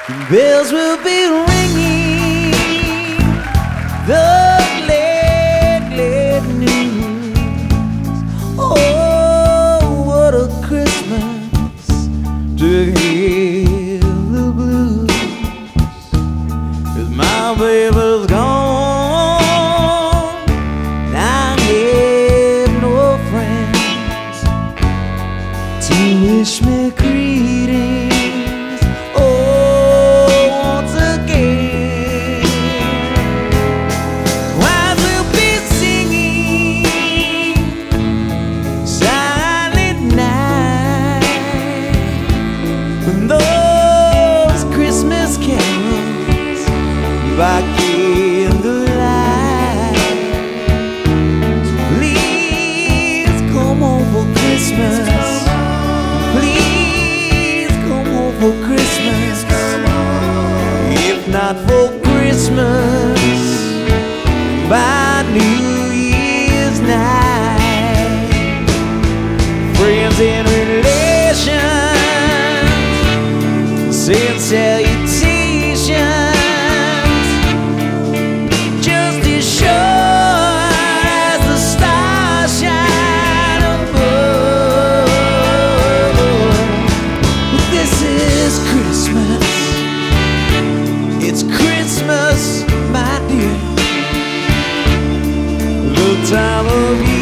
Bells will be ringing the glad, glad news. Oh, what a Christmas to hear the blues. 'Cause my baby's gone, and I have no friends to wish me greetings. Those Christmas carols back in the light. Please come home for Christmas. Please come home for Christmas. If not for Christmas, by New Year's night. Friends and relations send salutations, just as sure as the stars shine above. This is Christmas, it's Christmas, my dear, the time of year